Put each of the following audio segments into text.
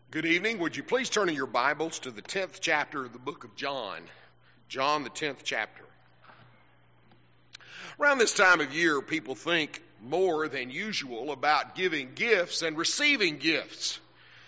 Good evening. Would you please turn in your Bibles to the 10th chapter of the book of John? John, the 10th chapter. Around this time of year, people think more than usual about giving gifts and receiving gifts.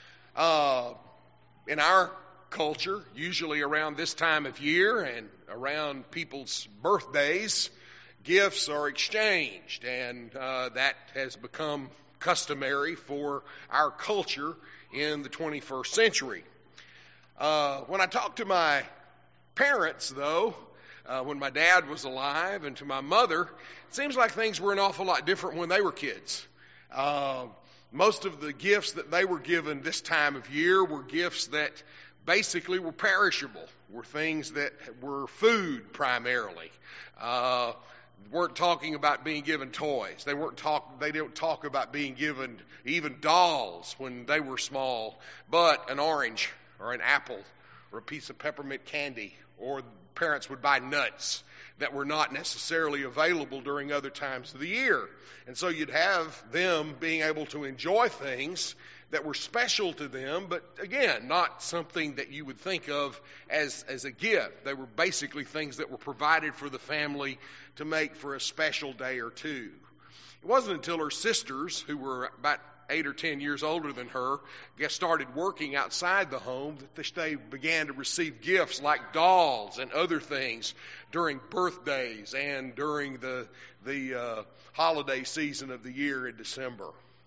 In our culture, usually around this time of year and around people's birthdays, gifts are exchanged, and that has become customary for our culture in the 21st century. When I talk to my parents, though, when my dad was alive, and to my mother, it seems like things were an awful lot different when they were kids. Most of the gifts that they were given this time of year were gifts that basically were perishable, were things that were food primarily. Weren't talking about being given toys. They don't talk about being given even dolls when they were small, but an orange or an apple or a piece of peppermint candy, or parents would buy nuts that were not necessarily available during other times of the year. And so you'd have them being able to enjoy things that were special to them, but again, not something that you would think of as a gift. They were basically things that were provided for the family to make for a special day or two. It wasn't until her sisters, who were about 8 or 10 years older than her, started working outside the home, that they began to receive gifts like dolls and other things during birthdays and during the holiday season of the year in December.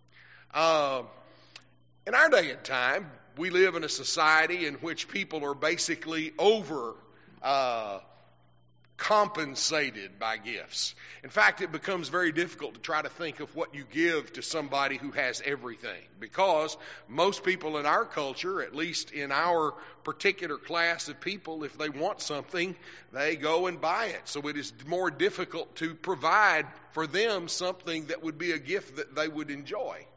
In our day and time, we live in a society in which people are basically compensated by gifts. In fact, it becomes very difficult to try to think of what you give to somebody who has everything, because most people in our culture, at least in our particular class of people, if they want something, they go and buy it. So it is more difficult to provide for them something that would be a gift that they would enjoy.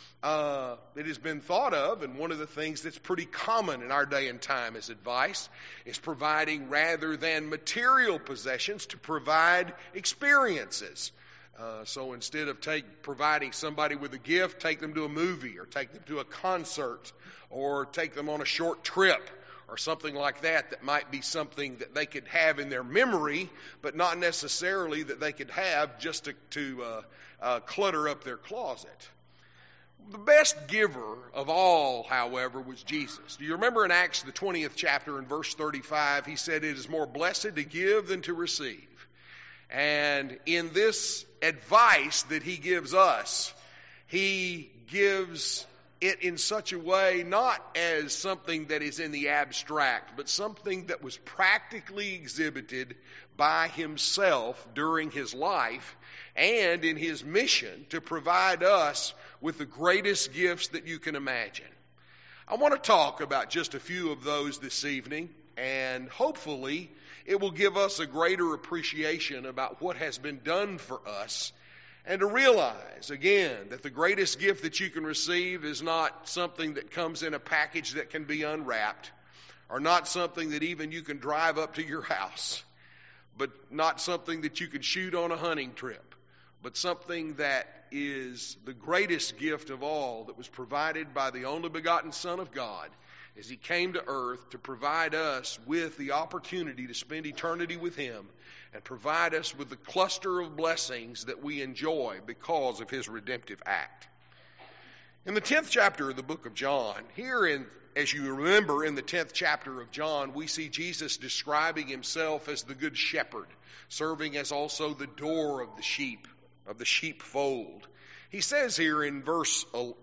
It has been thought of, and one of the things that's pretty common in our day and time as advice is providing, rather than material possessions, to provide experiences. So instead of providing somebody with a gift, take them to a movie, or take them to a concert, or take them on a short trip, or something like that might be something that they could have in their memory, but not necessarily that they could have just to clutter up their closet. The best giver of all, however, was Jesus. Do you remember in Acts, the 20th chapter, in verse 35, he said, "It is more blessed to give than to receive." And in this advice that he gives us, he gives it in such a way, not as something that is in the abstract, but something that was practically exhibited by himself during his life and in his mission to provide us with the greatest gifts that you can imagine. I want to talk about just a few of those this evening, and hopefully it will give us a greater appreciation about what has been done for us, and to realize, again, that the greatest gift that you can receive is not something that comes in a package that can be unwrapped, or not something that even you can drive up to your house, but not something that you can shoot on a hunting trip, but something that is the greatest gift of all, that was provided by the only begotten Son of God as he came to earth to provide us with the opportunity to spend eternity with him and provide us with the cluster of blessings that we enjoy because of his redemptive act. In the 10th chapter of the book of John, as you remember, in the 10th chapter of John, we see Jesus describing himself as the good shepherd, serving as also the door of the sheepfold. He says here in verse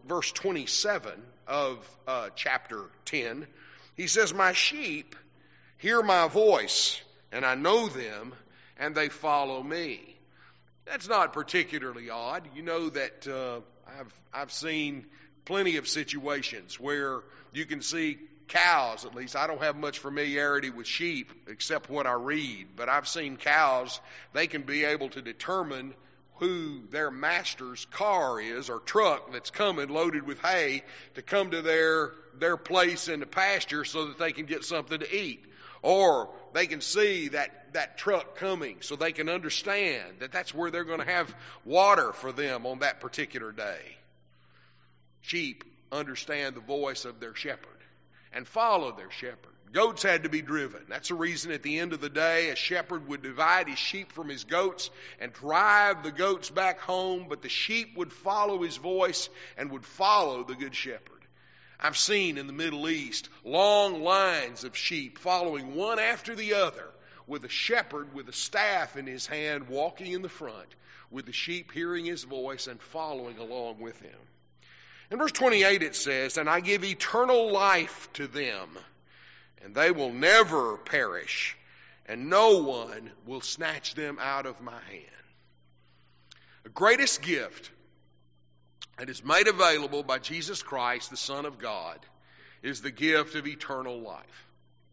27 of chapter 10, he says, "My sheep hear my voice, and I know them, and they follow me." That's not particularly odd. You know that I've seen plenty of situations where you can see cows. At least I don't have much familiarity with sheep except what I read, but I've seen cows. They can be able to determine who their master's car is, or truck, that's coming loaded with hay to come to their place in the pasture so that they can get something to eat. Or they can see that truck coming so they can understand that that's where they're going to have water for them on that particular day. Sheep understand the voice of their shepherd. and follow their shepherd. Goats had to be driven. That's the reason at the end of the day a shepherd would divide his sheep from his goats and drive the goats back home, but the sheep would follow his voice and would follow the good shepherd. I've seen in the Middle East long lines of sheep following one after the other, with a shepherd with a staff in his hand walking in the front, with the sheep hearing his voice and following along with him. In verse 28 it says, "And I give eternal life to them, and they will never perish, and no one will snatch them out of my hand." The greatest gift that is made available by Jesus Christ, the Son of God, is the gift of eternal life.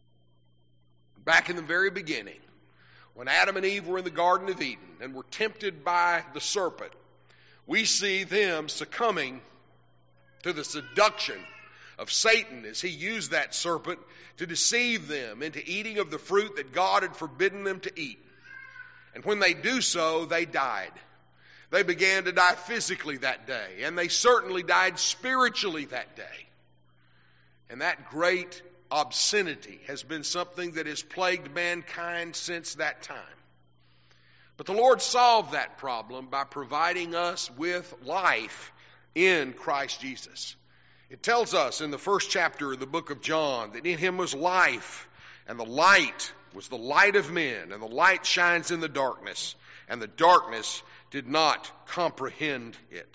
Back in the very beginning, when Adam and Eve were in the Garden of Eden and were tempted by the serpent, we see them succumbing to the seduction of Satan as he used that serpent to deceive them into eating of the fruit that God had forbidden them to eat. And when they do so, they died. They began to die physically that day, and they certainly died spiritually that day. And that great obscenity has been something that has plagued mankind since that time. But the Lord solved that problem by providing us with life in Christ Jesus. It tells us in the first chapter of the book of John that in him was life, and the light was the light of men, and the light shines in the darkness, and the darkness did not comprehend it.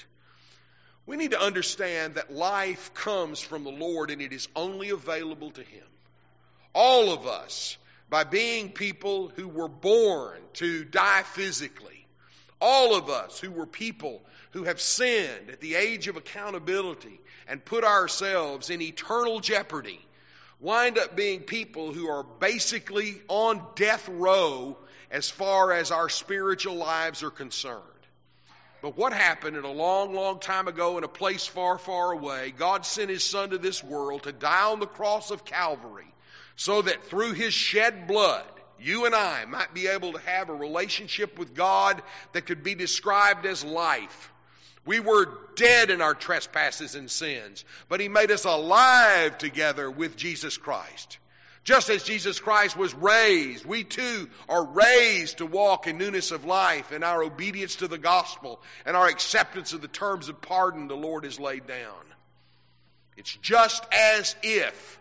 We need to understand that life comes from the Lord, and it is only available to him. All of us, by being people who were born to die physically, all of us who were people who have sinned at the age of accountability and put ourselves in eternal jeopardy, wind up being people who are basically on death row as far as our spiritual lives are concerned. But what happened in a long, long time ago in a place far, far away, God sent his Son to this world to die on the cross of Calvary so that through his shed blood, you and I might be able to have a relationship with God that could be described as life. We were dead in our trespasses and sins, but he made us alive together with Jesus Christ. Just as Jesus Christ was raised, we too are raised to walk in newness of life in our obedience to the gospel and our acceptance of the terms of pardon the Lord has laid down. It's just as if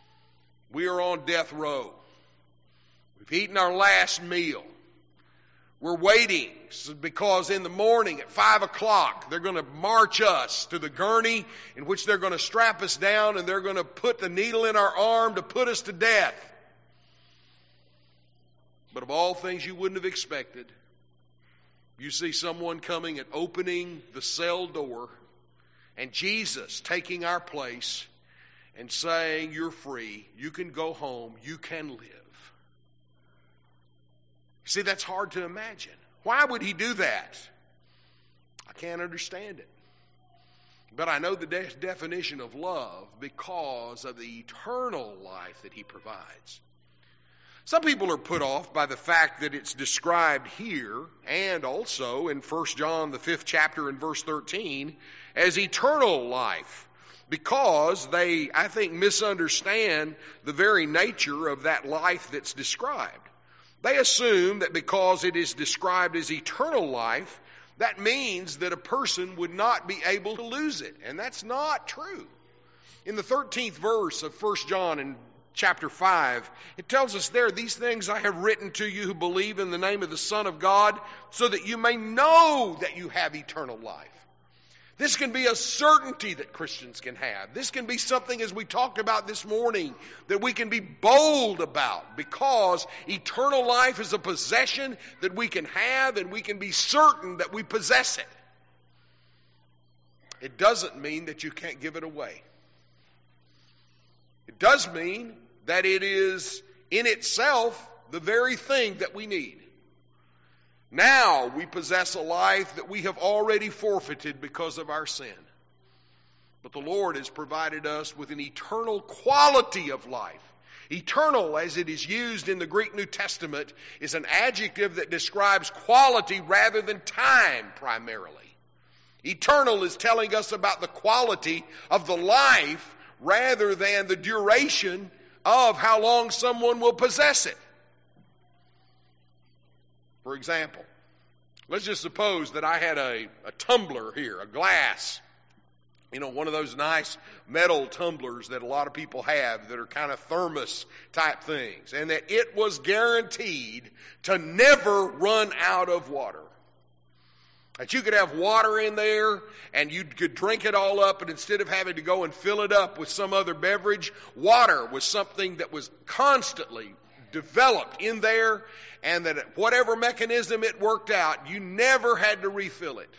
we are on death row. We've eaten our last meal. We're waiting because in the morning at 5 o'clock they're going to march us to the gurney in which they're going to strap us down and they're going to put the needle in our arm to put us to death. But of all things you wouldn't have expected, you see someone coming and opening the cell door and Jesus taking our place and saying, "You're free, you can go home, you can live." See, that's hard to imagine. Why would he do that? I can't understand it. But I know the definition of love because of the eternal life that he provides. Some people are put off by the fact that it's described here and also in 1 John, the 5th chapter and verse 13, as eternal life, because they, I think, misunderstand the very nature of that life that's described. They assume that because it is described as eternal life, that means that a person would not be able to lose it. And that's not true. In the 13th verse of 1 John in chapter 5, it tells us there, "These things I have written to you who believe in the name of the Son of God, so that you may know that you have eternal life." This can be a certainty that Christians can have. This can be something, as we talked about this morning, that we can be bold about, because eternal life is a possession that we can have and we can be certain that we possess it. It doesn't mean that you can't give it away. It does mean that it is in itself the very thing that we need. Now we possess a life that we have already forfeited because of our sin. But the Lord has provided us with an eternal quality of life. Eternal, as it is used in the Greek New Testament, is an adjective that describes quality rather than time primarily. Eternal is telling us about the quality of the life rather than the duration of how long someone will possess it. For example, let's just suppose that I had a tumbler here, a glass. You know, one of those nice metal tumblers that a lot of people have that are kind of thermos type things. And that it was guaranteed to never run out of water. That you could have water in there and you could drink it all up, and instead of having to go and fill it up with some other beverage, water was something that was constantly developed in there, and that whatever mechanism it worked out, you never had to refill it.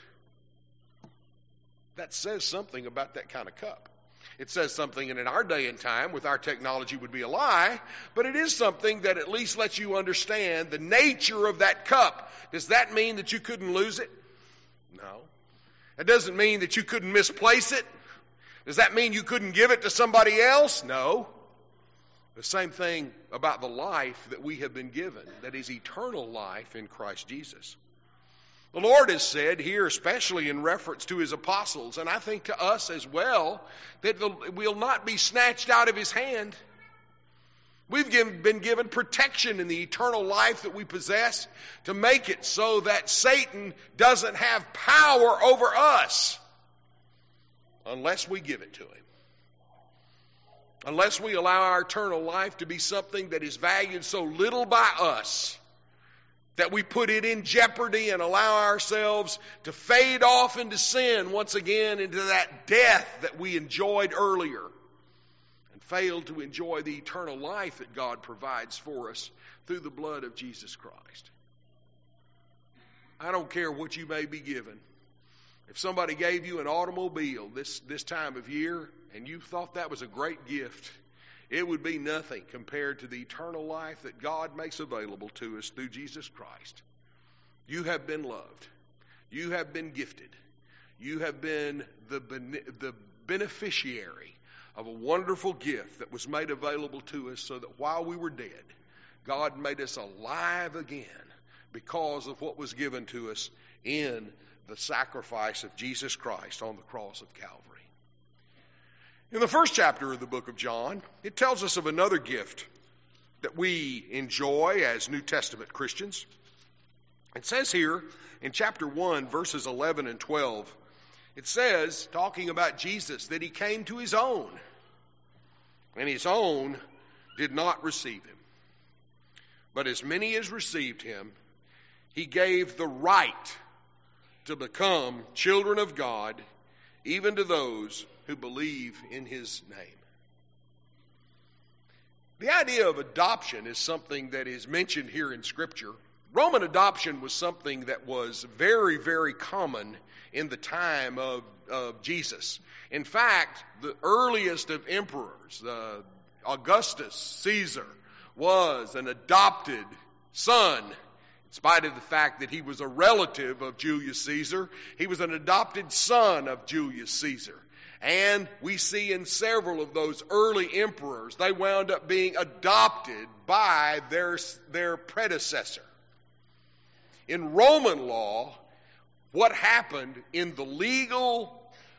That says something about that kind of cup. It says something, and in our day and time, with our technology, would be a lie, but it is something that at least lets you understand the nature of that cup. Does that mean that you couldn't lose it? No. That doesn't mean that you couldn't misplace it. Does that mean you couldn't give it to somebody else? No. The same thing about the life that we have been given, that is eternal life in Christ Jesus. The Lord has said here, especially in reference to His apostles, and I think to us as well, that we'll not be snatched out of His hand. We've been given protection in the eternal life that we possess to make it so that Satan doesn't have power over us unless we give it to him. Unless we allow our eternal life to be something that is valued so little by us that we put it in jeopardy and allow ourselves to fade off into sin once again, into that death that we enjoyed earlier, and fail to enjoy the eternal life that God provides for us through the blood of Jesus Christ. I don't care what you may be given. If somebody gave you an automobile this time of year and you thought that was a great gift, it would be nothing compared to the eternal life that God makes available to us through Jesus Christ. You have been loved. You have been gifted. You have been the beneficiary of a wonderful gift that was made available to us so that while we were dead, God made us alive again because of what was given to us in the sacrifice of Jesus Christ on the cross of Calvary. In the first chapter of the book of John, it tells us of another gift that we enjoy as New Testament Christians. It says here in chapter 1, verses 11 and 12, it says, talking about Jesus, that He came to His own, and His own did not receive Him. But as many as received Him, He gave the right to become children of God, even to those who believe in His name. The idea of adoption is something that is mentioned here in Scripture. Roman adoption was something that was very, very common in the time of Jesus. In fact, the earliest of emperors, Augustus Caesar, was an adopted son. In spite of the fact that he was a relative of Julius Caesar, he was an adopted son of Julius Caesar. And we see in several of those early emperors, they wound up being adopted by their predecessor. In Roman law, what happened in the legal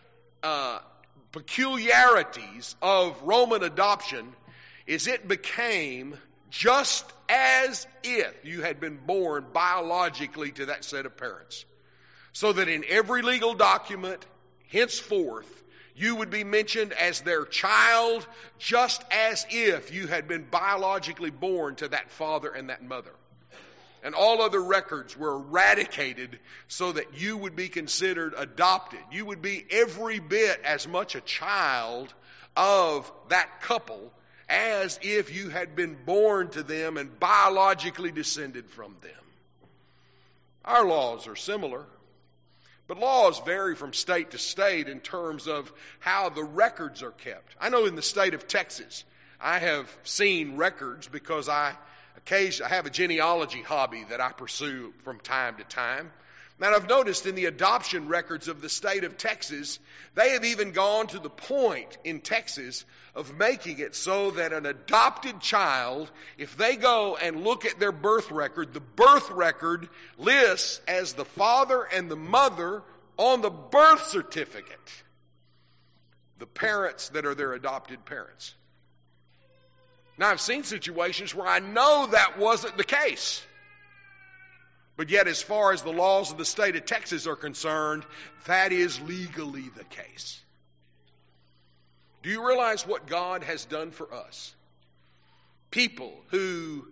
peculiarities of Roman adoption is it became just as if you had been born biologically to that set of parents. So that in every legal document, henceforth, you would be mentioned as their child, just as if you had been biologically born to that father and that mother. And all other records were eradicated so that you would be considered adopted. You would be every bit as much a child of that couple as if you had been born to them and biologically descended from them. Our laws are similar, but laws vary from state to state in terms of how the records are kept. I know in the state of Texas, I have seen records because I have a genealogy hobby that I pursue from time to time. And I've noticed in the adoption records of the state of Texas, they have even gone to the point in Texas of making it so that an adopted child, if they go and look at their birth record, the birth record lists as the father and the mother on the birth certificate. the parents that are their adopted parents. Now, I've seen situations where I know that wasn't the case. But yet, as far as the laws of the state of Texas are concerned, that is legally the case. Do you realize what God has done for us? People who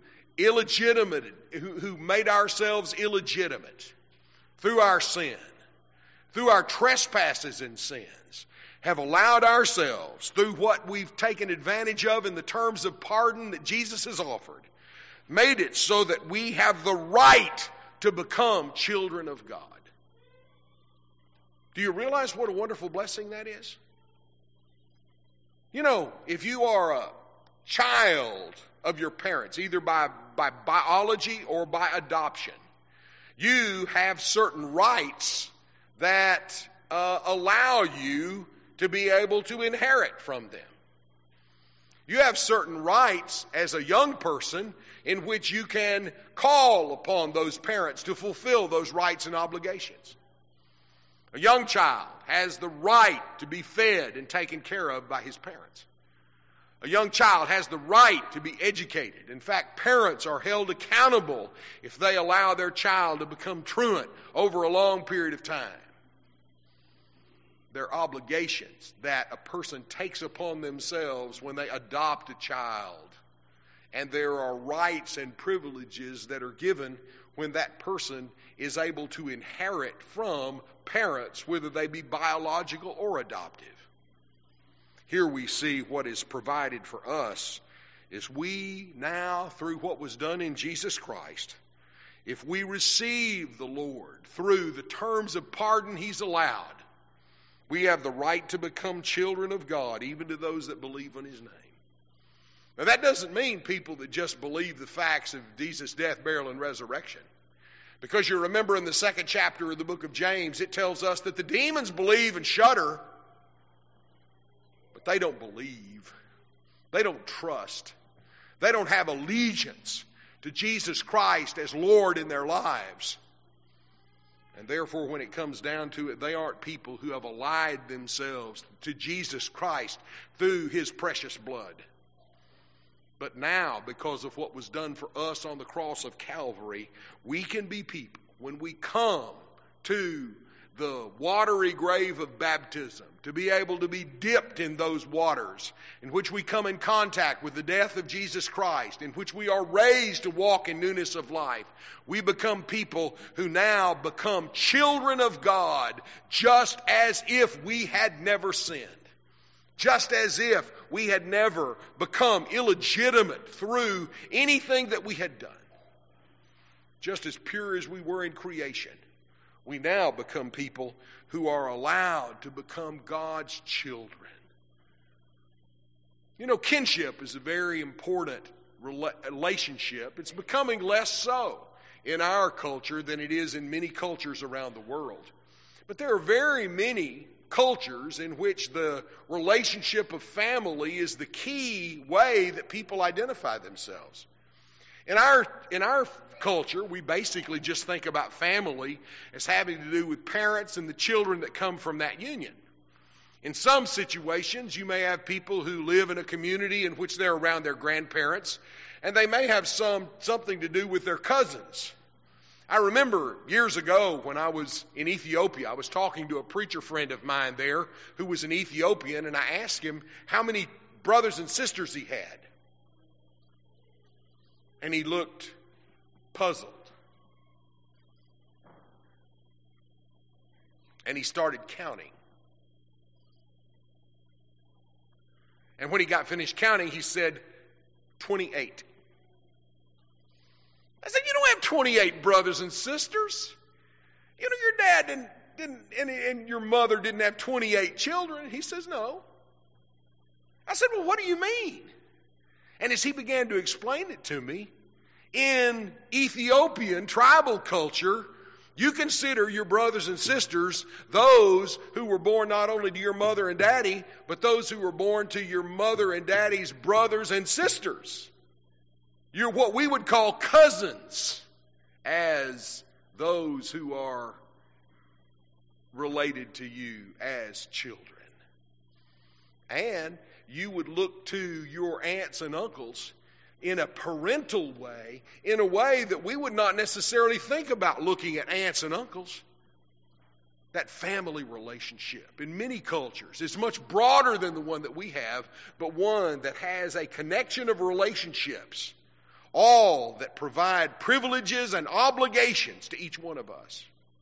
made ourselves illegitimate through our sin, through our trespasses and sins, have allowed ourselves, through what we've taken advantage of in the terms of pardon that Jesus has offered, made it so that we have the right to become children of God. Do you realize what a wonderful blessing that is? You know, if you are a child of your parents, either by biology or by adoption, you have certain rights that allow you to be able to inherit from them. You have certain rights as a young person in which you can call upon those parents to fulfill those rights and obligations. A young child has the right to be fed and taken care of by his parents. A young child has the right to be educated. In fact, parents are held accountable if they allow their child to become truant over a long period of time. There are obligations that a person takes upon themselves when they adopt a child. And there are rights and privileges that are given when that person is able to inherit from parents, whether they be biological or adoptive. Here we see what is provided for us is we now, through what was done in Jesus Christ, if we receive the Lord through the terms of pardon He's allowed, we have the right to become children of God, even to those that believe on His name. Now, that doesn't mean people that just believe the facts of Jesus' death, burial, and resurrection. Because you remember in the 2nd chapter of the book of James, it tells us that the demons believe and shudder, but they don't believe. They don't trust. They don't have allegiance to Jesus Christ as Lord in their lives. And therefore, when it comes down to it, they aren't people who have allied themselves to Jesus Christ through His precious blood. But now, because of what was done for us on the cross of Calvary, we can be people, when we come to the watery grave of baptism, to be able to be dipped in those waters, in which we come in contact with the death of Jesus Christ, in which we are raised to walk in newness of life. We become people who now become children of God, just as if we had never sinned. Just as if we had never become illegitimate through anything that we had done. Just as pure as we were in creation, we now become people who are allowed to become God's children. You know, kinship is a very important relationship. It's becoming less so in our culture than it is in many cultures around the world. But there are very many cultures in which the relationship of family is the key way that people identify themselves. In our culture, we basically just think about family as having to do with parents and the children that come from that union. In some situations, you may have people who live in a community in which they're around their grandparents, and they may have something to do with their cousins. I remember years ago when I was in Ethiopia, I was talking to a preacher friend of mine there who was an Ethiopian, and I asked him how many brothers and sisters he had. And he looked puzzled. And he started counting. And when he got finished counting, he said, 28. I said, you don't have 28 brothers and sisters. You know, your dad didn't and your mother didn't have 28 children. He says, no. I said, well, what do you mean? And as he began to explain it to me, in Ethiopian tribal culture, you consider your brothers and sisters those who were born not only to your mother and daddy, but those who were born to your mother and daddy's brothers and sisters. You're what we would call cousins, as those who are related to you as children. And you would look to your aunts and uncles in a parental way, in a way that we would not necessarily think about looking at aunts and uncles. That family relationship in many cultures is much broader than the one that we have, but one that has a connection of relationships, all that provide privileges and obligations to each one of us.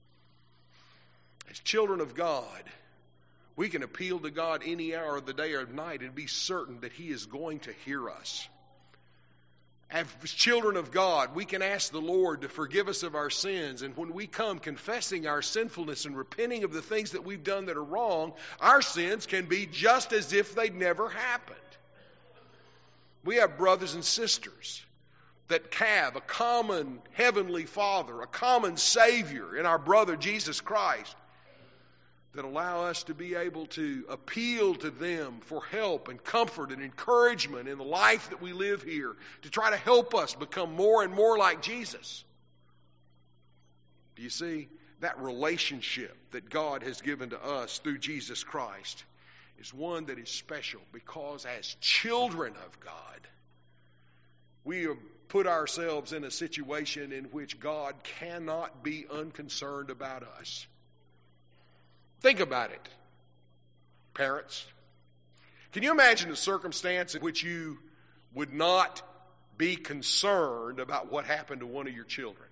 As children of God, we can appeal to God any hour of the day or night and be certain that He is going to hear us. As children of God, we can ask the Lord to forgive us of our sins, and when we come confessing our sinfulness and repenting of the things that we've done that are wrong, our sins can be just as if they'd never happened. We have brothers and sisters that have a common heavenly Father, a common Savior in our brother Jesus Christ, that allow us to be able to appeal to them for help and comfort and encouragement in the life that we live here, to try to help us become more and more like Jesus. Do you see? That relationship that God has given to us through Jesus Christ is one that is special, because as children of God, we have put ourselves in a situation in which God cannot be unconcerned about us. Think about it, parents. Can you imagine a circumstance in which you would not be concerned about what happened to one of your children?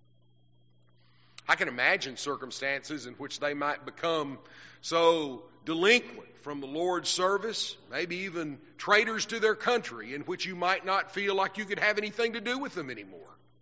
I can imagine circumstances in which they might become so delinquent from the Lord's service, maybe even traitors to their country, in which you might not feel like you could have anything to do with them anymore.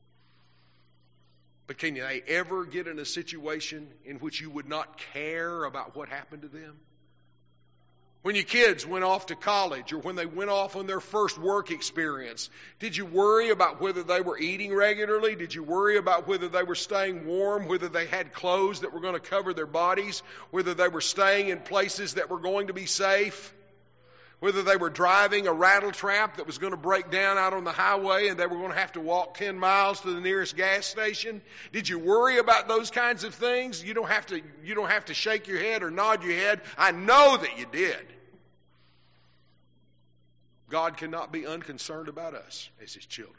But can they ever get in a situation in which you would not care about what happened to them? When your kids went off to college, or when they went off on their first work experience, did you worry about whether they were eating regularly? Did you worry about whether they were staying warm, whether they had clothes that were going to cover their bodies, whether they were staying in places that were going to be safe? Whether they were driving a rattle trap that was going to break down out on the highway and they were going to have to walk 10 miles to the nearest gas station? Did you worry about those kinds of things? You don't have to shake your head or nod your head. I know that you did. God cannot be unconcerned about us as His children.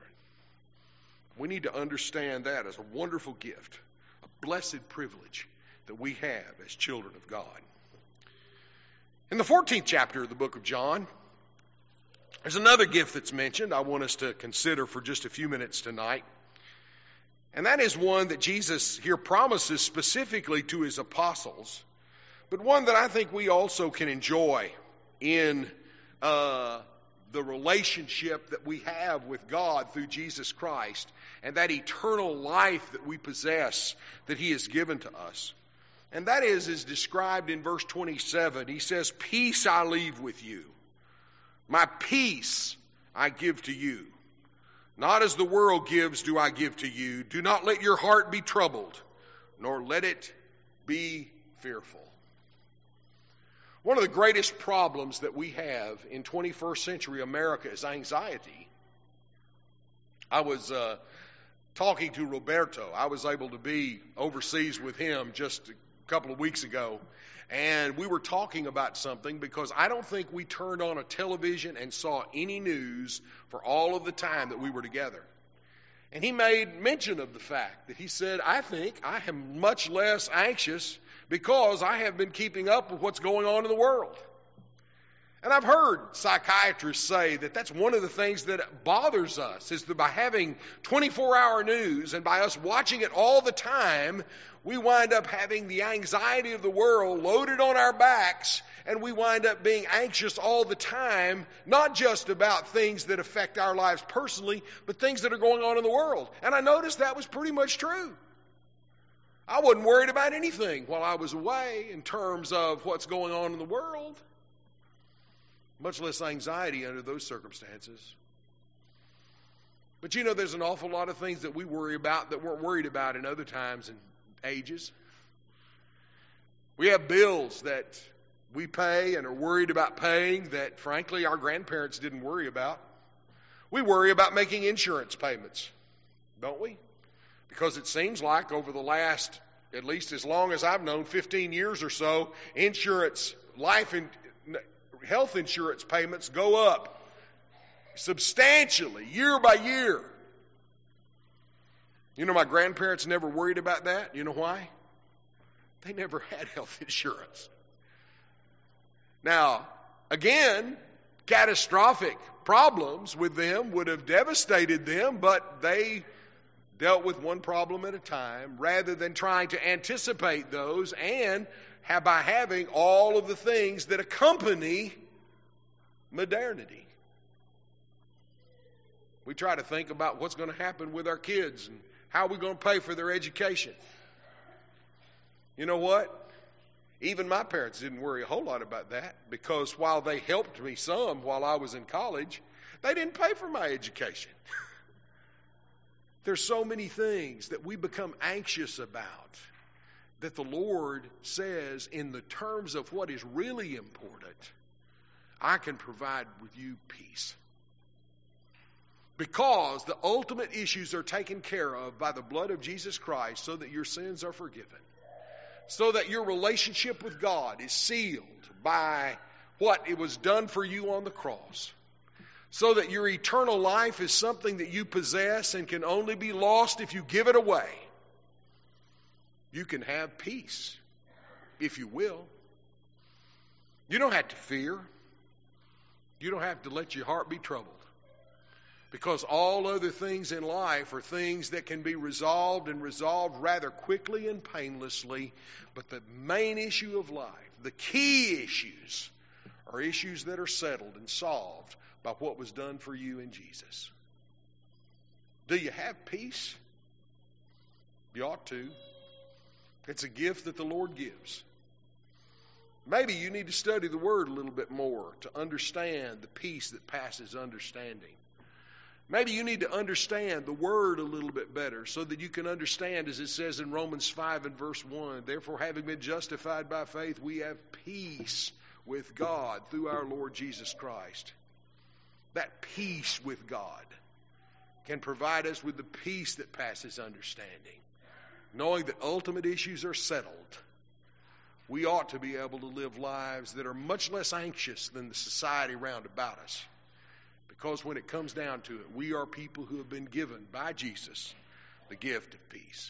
We need to understand that as a wonderful gift, a blessed privilege that we have as children of God. In the 14th chapter of the book of John, there's another gift that's mentioned I want us to consider for just a few minutes tonight. And that is one that Jesus here promises specifically to His apostles, but one that I think we also can enjoy in the relationship that we have with God through Jesus Christ, and that eternal life that we possess that He has given to us. And that is described in verse 27. He says, "Peace I leave with you. My peace I give to you. Not as the world gives do I give to you. Do not let your heart be troubled, nor let it be fearful." One of the greatest problems that we have in 21st century America is anxiety. I was talking to Roberto. I was able to be overseas with him just a couple of weeks ago, and we were talking about something because I don't think we turned on a television and saw any news for all of the time that we were together. And he made mention of the fact that he said, "I think I am much less anxious because I have been keeping up with what's going on in the world." And I've heard psychiatrists say that that's one of the things that bothers us, is that by having 24-hour news and by us watching it all the time, we wind up having the anxiety of the world loaded on our backs, and we wind up being anxious all the time, not just about things that affect our lives personally, but things that are going on in the world. And I noticed that was pretty much true. I wasn't worried about anything while I was away in terms of what's going on in the world. Much less anxiety under those circumstances. But you know, there's an awful lot of things that we worry about that weren't worried about in other times and ages. We have bills that we pay and are worried about paying that, frankly, our grandparents didn't worry about. We worry about making insurance payments, don't we? Because it seems like over the last, at least as long as I've known, 15 years or so, insurance, life health insurance payments go up substantially year by year. You know, my grandparents never worried about that. You know why? They never had health insurance. Now, again, catastrophic problems with them would have devastated them, but they dealt with one problem at a time rather than trying to anticipate those and by having all of the things that accompany modernity. We try to think about what's going to happen with our kids and how we're going to pay for their education. You know what? Even my parents didn't worry a whole lot about that, because while they helped me some while I was in college, they didn't pay for my education. There's so many things that we become anxious about that the Lord says, in the terms of what is really important, I can provide with you peace. Because the ultimate issues are taken care of by the blood of Jesus Christ, so that your sins are forgiven. So that your relationship with God is sealed by what it was done for you on the cross. So that your eternal life is something that you possess and can only be lost if you give it away. You can have peace, if you will. You don't have to fear. You don't have to let your heart be troubled. Because all other things in life are things that can be resolved, and resolved rather quickly and painlessly. But the main issue of life, the key issues, are issues that are settled and solved by what was done for you in Jesus. Do you have peace? You ought to. It's a gift that the Lord gives. Maybe you need to study the Word a little bit more to understand the peace that passes understanding. Maybe you need to understand the Word a little bit better so that you can understand, as it says in Romans 5 and verse 1, therefore, having been justified by faith, we have peace with God through our Lord Jesus Christ. That peace with God can provide us with the peace that passes understanding. Knowing that ultimate issues are settled, we ought to be able to live lives that are much less anxious than the society round about us. Because when it comes down to it, we are people who have been given by Jesus the gift of peace.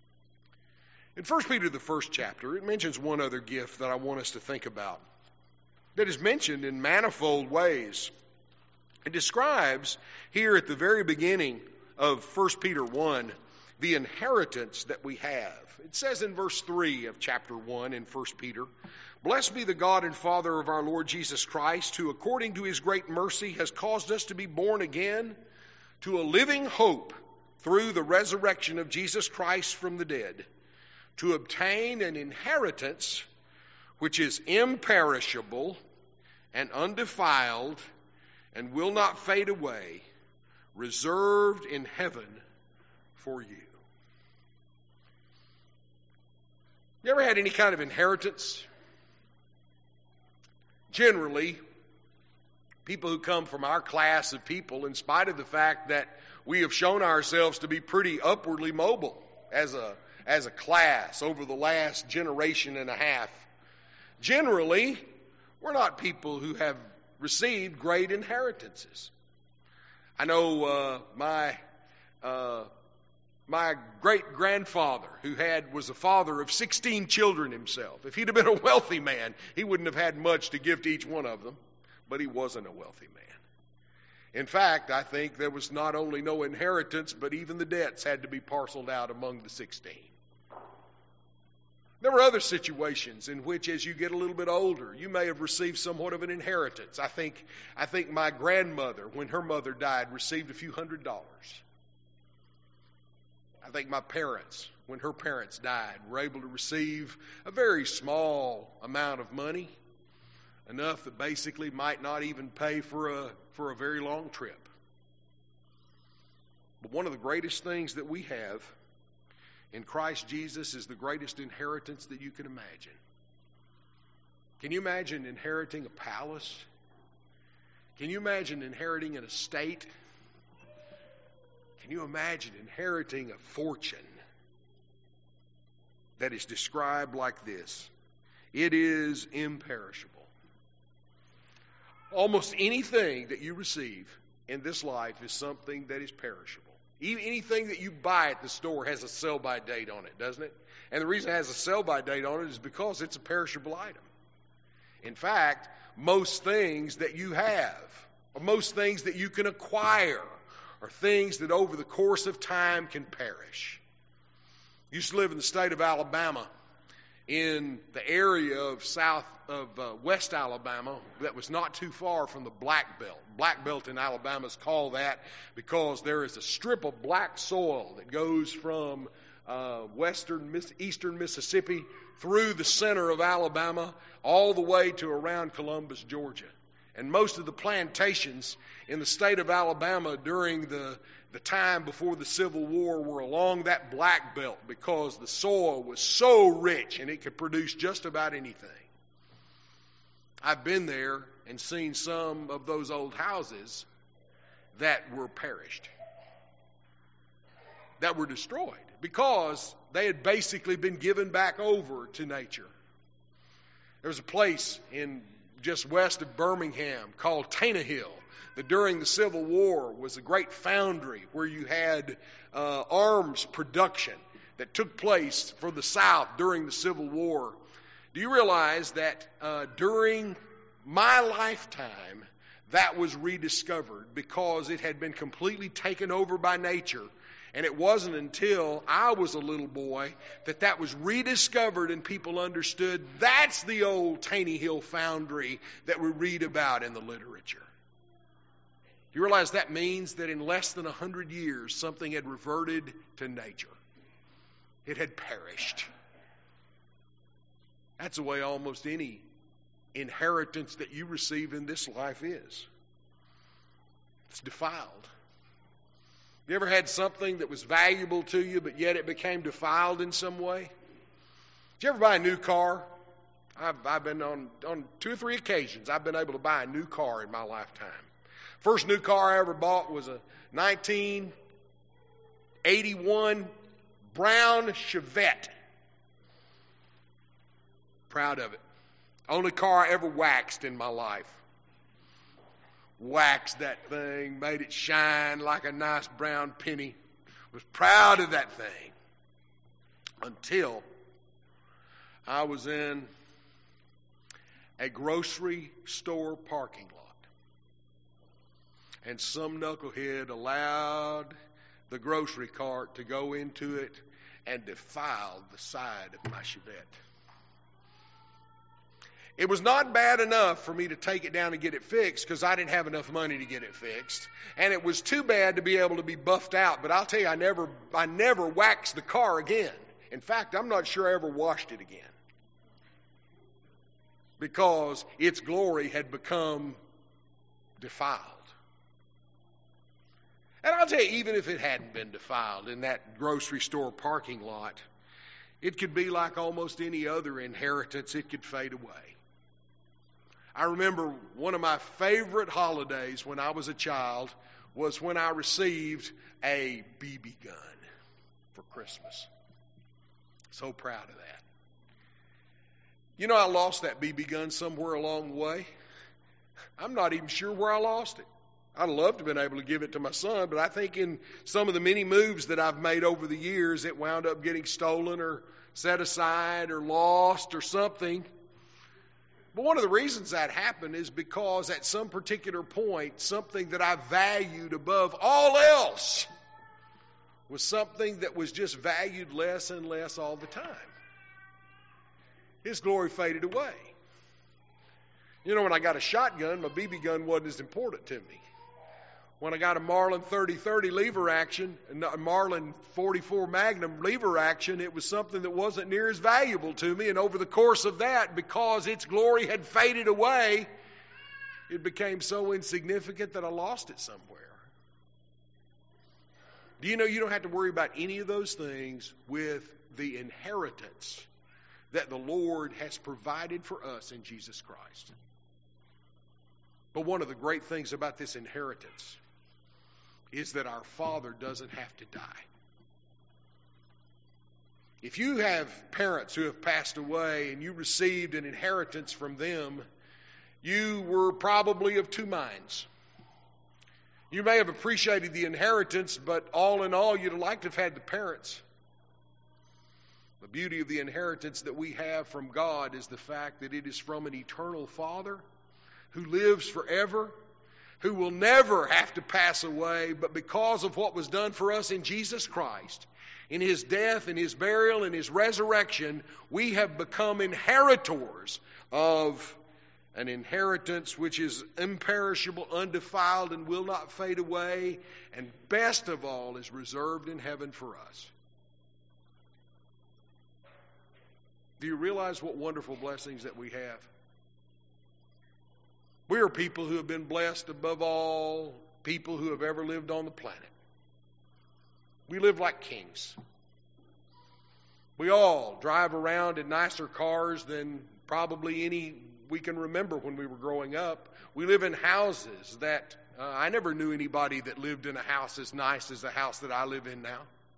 In 1 Peter, the first chapter, it mentions one other gift that I want us to think about that is mentioned in manifold ways. It describes here at the very beginning of 1 Peter 1 the inheritance that we have. It says in verse 3 of chapter 1 in 1 Peter, blessed be the God and Father of our Lord Jesus Christ, who according to his great mercy has caused us to be born again to a living hope through the resurrection of Jesus Christ from the dead, to obtain an inheritance which is imperishable and undefiled and will not fade away, reserved in heaven for you. You ever had any kind of inheritance? Generally, people who come from our class of people, in spite of the fact that we have shown ourselves to be pretty upwardly mobile as a class over the last generation and a half, generally, we're not people who have received great inheritances. I know my great-grandfather, who was a father of 16 children himself. If he'd have been a wealthy man, he wouldn't have had much to give to each one of them, but he wasn't a wealthy man. In fact, I think there was not only no inheritance, but even the debts had to be parceled out among the 16. There were other situations in which, as you get a little bit older, you may have received somewhat of an inheritance. I think my grandmother, when her mother died, received a few $100s. I think my parents, when her parents died, were able to receive a very small amount of money, enough that basically might not even pay for a very long trip. But one of the greatest things that we have in Christ Jesus is the greatest inheritance that you can imagine. Can you imagine inheriting a palace? Can you imagine inheriting an estate? Can you imagine inheriting a fortune that is described like this? It is imperishable. Almost anything that you receive in this life is something that is perishable. Anything that you buy at the store has a sell-by date on it, doesn't it? And the reason it has a sell-by date on it is because it's a perishable item. In fact, most things that you have, or most things that you can acquire, are things that over the course of time can perish. I used to live in the state of Alabama, in the area of West Alabama that was not too far from the Black Belt. Black Belt in Alabama is called that because there is a strip of black soil that goes from eastern Mississippi through the center of Alabama all the way to around Columbus, Georgia. And most of the plantations in the state of Alabama during the time before the Civil War were along that black belt because the soil was so rich and it could produce just about anything. I've been there and seen some of those old houses that were perished, that were destroyed because they had basically been given back over to nature. There was a place in just west of Birmingham called Tannehill that during the Civil War was a great foundry where you had arms production that took place for the South during the Civil War. Do you realize that during my lifetime that was rediscovered because it had been completely taken over by nature? And it wasn't until I was a little boy that was rediscovered and people understood that's the old Tannehill foundry that we read about in the literature. You realize that means that in less than 100 years something had reverted to nature. It had perished. That's the way almost any inheritance that you receive in this life is. It's defiled. You ever had something that was valuable to you, but yet it became defiled in some way? Did you ever buy a new car? I've been on 2 or 3 occasions, I've been able to buy a new car in my lifetime. First new car I ever bought was a 1981 brown Chevette. Proud of it. Only car I ever waxed in my life. Waxed that thing, made it shine like a nice brown penny. Was proud of that thing. Until I was in a grocery store parking lot. And some knucklehead allowed the grocery cart to go into it and defiled the side of my Chevette. It was not bad enough for me to take it down and get it fixed because I didn't have enough money to get it fixed. And it was too bad to be able to be buffed out. But I'll tell you, I never waxed the car again. In fact, I'm not sure I ever washed it again. Because its glory had become defiled. And I'll tell you, even if it hadn't been defiled in that grocery store parking lot, it could be like almost any other inheritance. It could fade away. I remember one of my favorite holidays when I was a child was when I received a BB gun for Christmas. So proud of that. You know, I lost that BB gun somewhere along the way. I'm not even sure where I lost it. I'd love to have been able to give it to my son, but I think in some of the many moves that I've made over the years, it wound up getting stolen or set aside or lost or something. But one of the reasons that happened is because at some particular point, something that I valued above all else was something that was just valued less and less all the time. His glory faded away. You know, when I got a shotgun, my BB gun wasn't as important to me. When I got a Marlin 30-30 lever action, a Marlin 44 Magnum lever action, it was something that wasn't near as valuable to me. And over the course of that, because its glory had faded away, it became so insignificant that I lost it somewhere. Do you know you don't have to worry about any of those things with the inheritance that the Lord has provided for us in Jesus Christ? But one of the great things about this inheritance is that our Father doesn't have to die. If you have parents who have passed away and you received an inheritance from them, you were probably of two minds. You may have appreciated the inheritance, but all in all, you'd have liked to have had the parents. The beauty of the inheritance that we have from God is the fact that it is from an eternal Father who lives forever, who will never have to pass away, but because of what was done for us in Jesus Christ, in His death, in His burial, in His resurrection, we have become inheritors of an inheritance which is imperishable, undefiled, and will not fade away, and best of all is reserved in heaven for us. Do you realize what wonderful blessings that we have? We are people who have been blessed above all people who have ever lived on the planet. We live like kings. We all drive around in nicer cars than probably any we can remember when we were growing up. We live in houses that I never knew anybody that lived in a house as nice as the house that I live in now.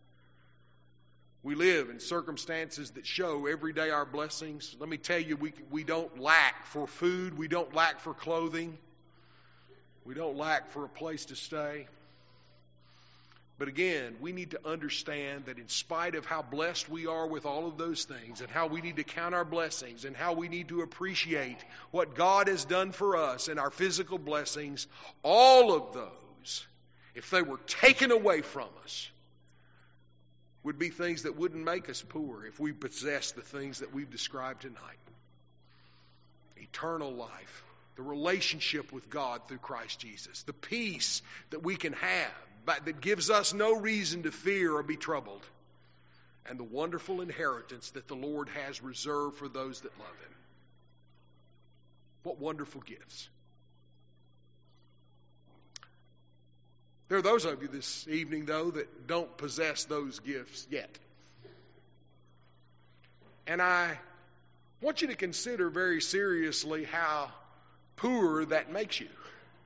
We live in circumstances that show every day our blessings. Let me tell you, we don't lack for food. We don't lack for clothing. We don't lack for a place to stay. But again, we need to understand that in spite of how blessed we are with all of those things, and how we need to count our blessings, and how we need to appreciate what God has done for us and our physical blessings, all of those, if they were taken away from us, would be things that wouldn't make us poor if we possessed the things that we've described tonight. Eternal life, the relationship with God through Christ Jesus, the peace that we can have, but that gives us no reason to fear or be troubled, and the wonderful inheritance that the Lord has reserved for those that love Him. What wonderful gifts. There are those of you this evening, though, that don't possess those gifts yet. And I want you to consider very seriously how poor that makes you.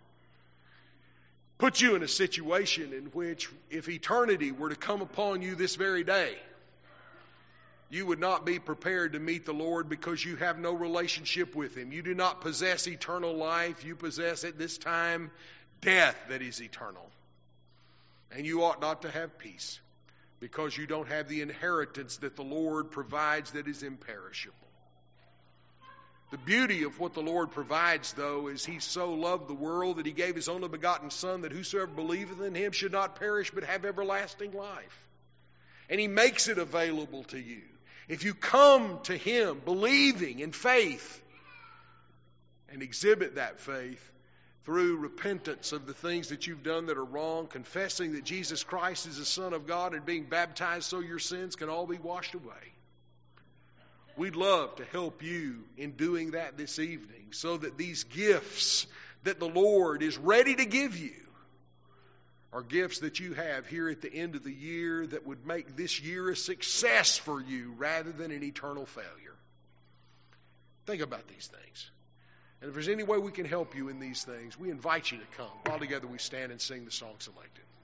Put you in a situation in which, if eternity were to come upon you this very day, you would not be prepared to meet the Lord because you have no relationship with Him. You do not possess eternal life. You possess at this time death that is eternal. And you ought not to have peace because you don't have the inheritance that the Lord provides that is imperishable. The beauty of what the Lord provides, though, is He so loved the world that He gave His only begotten Son, that whosoever believeth in Him should not perish but have everlasting life. And He makes it available to you. If you come to Him believing in faith and exhibit that faith through repentance of the things that you've done that are wrong, confessing that Jesus Christ is the Son of God, and being baptized so your sins can all be washed away. We'd love to help you in doing that this evening, so that these gifts that the Lord is ready to give you are gifts that you have here at the end of the year that would make this year a success for you rather than an eternal failure. Think about these things. And if there's any way we can help you in these things, we invite you to come. All together we stand and sing the song selected.